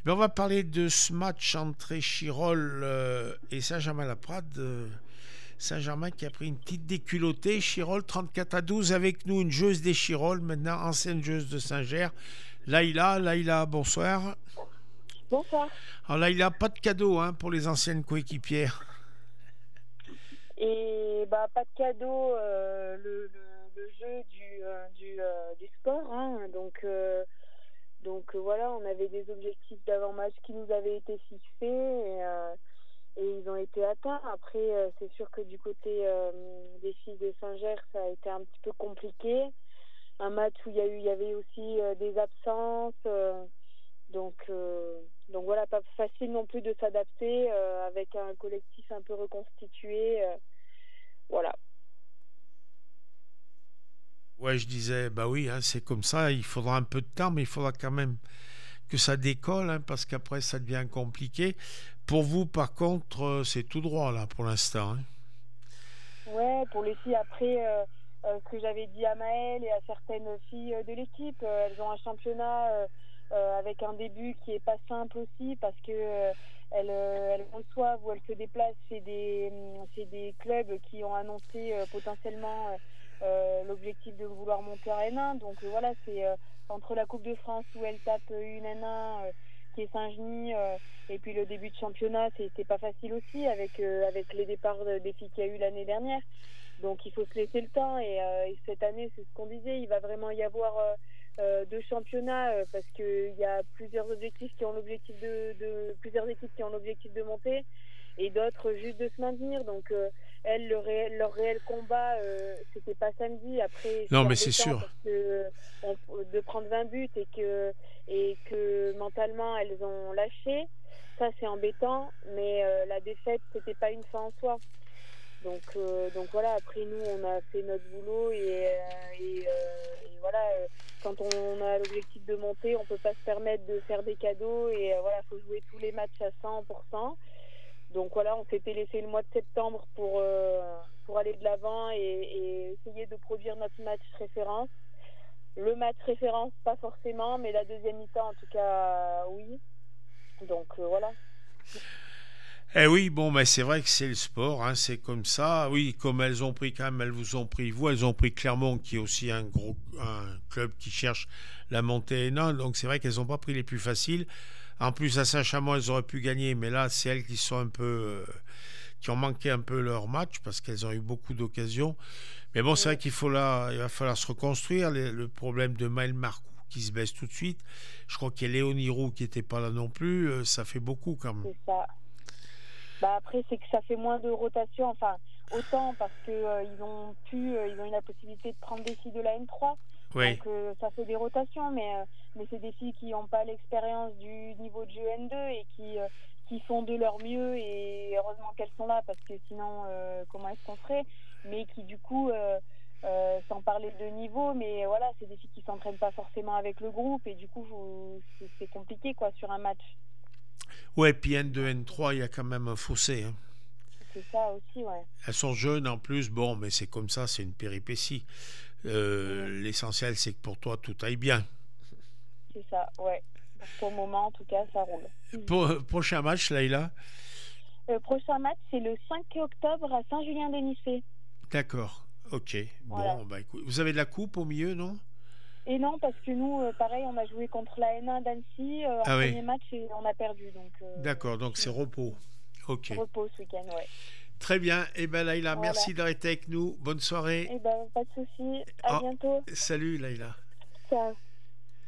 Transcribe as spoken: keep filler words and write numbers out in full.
Mais on va parler de ce match entre Échirolles euh, et Saint-Germain-la-Prade. Euh, Saint-Germain qui a pris une petite déculottée. Échirolles trente-quatre à douze avec nous, une joueuse d'Échirolles, maintenant ancienne joueuse de Saint-Ger. Laïla, Laïla, bonsoir. Bonsoir. Alors Laïla, pas de cadeau hein, pour les anciennes coéquipières. Et bah pas de cadeau, euh, le, le, le jeu du euh, du, euh, du sport, hein. Donc euh, donc euh, voilà, on avait des objectifs d'avant-match qui nous avaient été fixés et, euh, et ils ont été atteints. Après, euh, c'est sûr que du côté euh, des filles de Saint-Ger, ça a été un petit peu compliqué. Un match où il y a eu, il y avait aussi euh, des absences. Euh, donc euh, donc voilà, pas facile non plus de s'adapter euh, avec un collectif un peu reconstitué. Euh, Voilà. Ouais, je disais, bah oui, hein, c'est comme ça, il faudra un peu de temps, mais il faudra quand même que ça décolle, hein, parce qu'après ça devient compliqué. Pour vous, par contre, euh, c'est tout droit là pour l'instant. Hein. Ouais, pour les filles, après, euh, euh, ce que j'avais dit à Maëlle et à certaines filles euh, de l'équipe, euh, elles ont un championnat euh, euh, avec un début qui est pas simple aussi parce que euh, elles, euh, elles reçoivent ou elles se déplacent chez des, hum, chez des clubs qui ont annoncé euh, potentiellement euh, euh, l'objectif de vouloir monter en N un. Donc euh, voilà, c'est euh, entre la Coupe de France où elles tapent une N un euh, qui est Saint-Genis. Euh, Et puis le début de championnat, c'était pas facile aussi avec euh, avec les départs des filles qu'il y a eu l'année dernière. Donc il faut se laisser le temps et, euh, et cette année, c'est ce qu'on disait, il va vraiment y avoir euh, euh, deux championnats euh, parce que il y a plusieurs objectifs qui ont l'objectif de, de plusieurs équipes qui ont l'objectif de monter et d'autres juste de se maintenir. Donc euh, elles, le réel, leur réel combat, euh, c'était pas samedi. Après, Non, c'est mais c'est embêtant sûr. parce que on, de prendre vingt buts et que et que mentalement elles ont lâché. Ça, c'est embêtant, mais euh, la défaite, c'était pas une fin en soi. Donc, euh, donc voilà, après nous, on a fait notre boulot et, euh, et, euh, et voilà, euh, quand on a l'objectif de monter, on peut pas se permettre de faire des cadeaux et euh, voilà, faut jouer tous les matchs à cent pour cent. Donc voilà, on s'était laissé le mois de septembre pour, euh, pour aller de l'avant et, et essayer de produire notre match référence. Le match référence, pas forcément, mais la deuxième mi-temps, en tout cas, oui. Donc euh, voilà. Eh oui, bon, mais c'est vrai que c'est le sport, hein, c'est comme ça. Oui, comme elles ont pris quand même, elles vous ont pris, vous, elles ont pris Clermont, qui est aussi un gros un club qui cherche la montée N un, donc c'est vrai qu'elles n'ont pas pris les plus faciles. En plus, à Saint-Chamond, elles auraient pu gagner, mais là, c'est elles qui sont un peu, euh, qui ont manqué un peu leur match parce qu'elles ont eu beaucoup d'occasions. Mais bon, c'est vrai Mm. qu'il faut là, il va falloir se reconstruire. Le, le problème de Maël Marcoux qui se baisse tout de suite. Je crois qu'il y a Léonie Roux qui n'était pas là non plus. Euh, ça fait beaucoup quand même. C'est ça. Bah après, c'est que ça fait moins de rotation. Enfin, autant parce que euh, ils ont pu, euh, ils ont eu la possibilité de prendre des filles de la N trois. Oui. Donc euh, ça fait des rotations, mais euh, mais c'est des filles qui n'ont pas l'expérience du niveau de jeu N deux et qui euh, qui font de leur mieux. Et heureusement qu'elles sont là parce que sinon, euh, comment est-ce qu'on ferait? Mais qui du coup, euh, euh, sans parler de niveau, mais voilà, c'est des filles qui s'entraînent pas forcément avec le groupe et du coup, vous- c'est c'est compliqué quoi sur un match. Ouais, puis N deux, Donc N euh, trois, il y a quand même un fossé. Hein. c'est ça aussi, ouais. Elles sont jeunes en plus, bon, mais c'est comme ça, c'est une péripétie. Mm. Euh, l'essentiel, c'est que pour toi, tout aille bien. C'est ça, ouais. Pour le moment, en tout cas, ça roule. Pour, prochain match, Laïla. Le prochain match, c'est le cinq octobre à Saint-Julien-des-Niçais. D'accord. Ok. Voilà. Bon, bah écoute, vous avez de la coupe au milieu, non? Et non, parce que nous, euh, pareil, on a joué contre la N un d'Annecy euh, en Ah oui. premier match et on a perdu. Donc, euh, D'accord, donc c'est fini. repos. Ok. Repos ce week-end, ouais. Très bien. Eh bien, Laïla, Voilà. merci d'avoir été avec nous. Bonne soirée. Et ben, pas de souci. À Oh, bientôt. salut, Laïla. Ciao.